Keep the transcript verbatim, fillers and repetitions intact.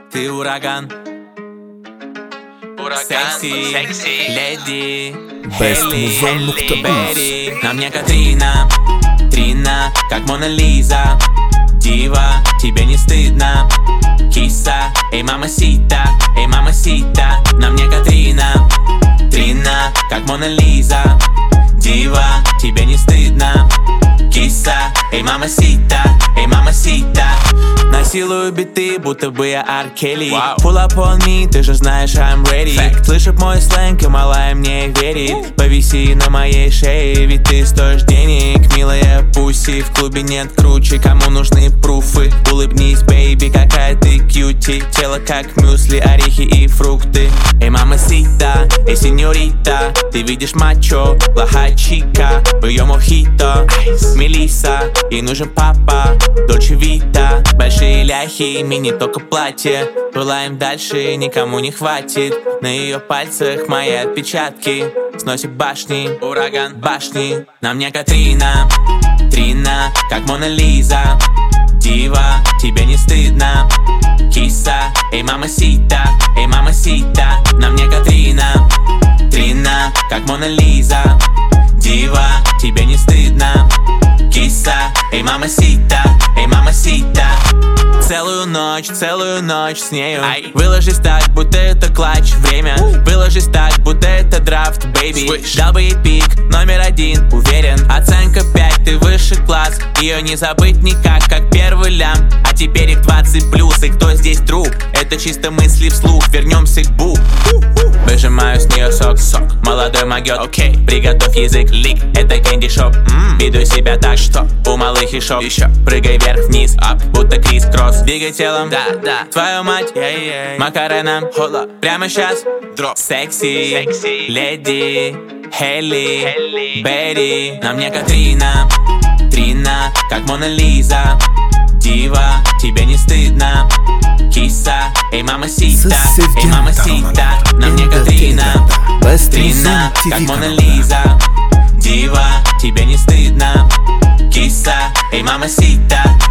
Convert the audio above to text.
Ты ураган, ураган, секси, секси, леди, Хелли, Берри. На мне Катрина, Трина, как Мона Лиза. Дива, тебе не стыдно. Киса, эй, мамасита, эй, мамасита. На мне Катрина, Трина, как Мона Лиза. Дива, тебе не стыдно. Киса, эй, мамасита, эй, мамасита. Насилую биты, будто бы я Ар Келли. wow. Pull up on me, ты же знаешь, I'm ready. Fact. Слышит мой сленг, и малая мне верит. Повиси на моей шее, ведь ты стоишь денег. Милая пуси, в клубе нет круче. Кому нужны пруфы? Улыбнись, бейби, какая ты кьюти. Тело как мюсли, орехи и фрукты. Эй, мамасита, эй, сеньорита. Ты видишь мачо, плохая чика. В ее мохито, Мелисса. Ей нужен папа, Дольче Вита. Большие ляхи, мини только платье. Пылаем дальше, никому не хватит. На ее пальцах мои отпечатки. Сносит башни, ураган, башни. На мне Катрина, Трина, как Мона Лиза. Дива, тебе не стыдно. Киса, эй, мамасита, эй, мамасита. На мне Катрина, Трина, как Мона Лиза. Дива, тебе не стыдно. Киса, эй, мамасита, эй, мамасита. Целую ночь, целую ночь с нею. Ай. Выложись так, будто это клатч. Время, выложись так, будто это драфт, бейби. Дал бы ей пик, номер один, уверен. Оценка пять, ты выше класс. Ее не забыть никак, как первый лям. А теперь их двадцать плюс, и кто здесь труп? Это чисто мысли вслух, вернемся к бу. Выжимаю с нее сок, сок. Молодой могет, окей, okay. Приготовь язык, лик, это кэнди шоп. mm. Веду себя так, что у малых шоп. Еще прыгай вверх-вниз, ап, будто крис-кросс. Двигай телом, да, да, твою мать, yeah, yeah. Макарена, хола, прямо сейчас. Дроп, секси, секси, леди, Хелли, Берри. На мне Катрина, Трина, как Мона Лиза. Дива, тебе не стыдно. Киса, эй, мамасита, эй, мамасита. На мне Катрина, Трина, как Мона Лиза. Дива, тебе не стыдно. Киса, эй, мамасита.